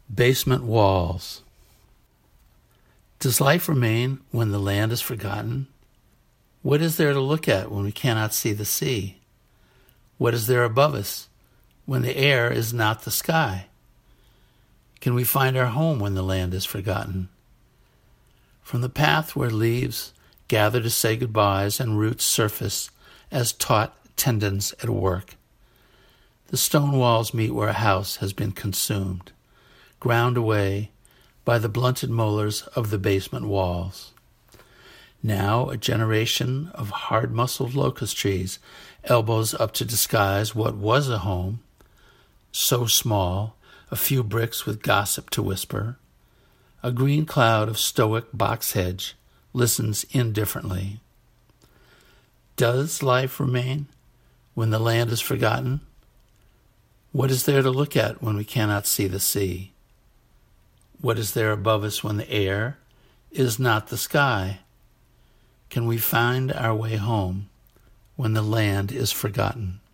Basement walls. Does life remain when the land is forgotten? What is there to look at when we cannot see the sea? What is there above us when the air is not the sky? Can we find our home when the land is forgotten? From the path where leaves gather to say goodbyes and roots surface as taut tendons at work, the stone walls meet where a house has been consumed, ground away by the blunted molars of the basement walls. Now a generation of hard-muscled locust trees elbows up to disguise what was a home, so small, a few bricks with gossip to whisper. A green cloud of stoic box hedge listens indifferently. Does life remain when the land is forgotten? What is there to look at when we cannot see the sea? What is there above us when the air is not the sky? Can we find our way home when the land is forgotten?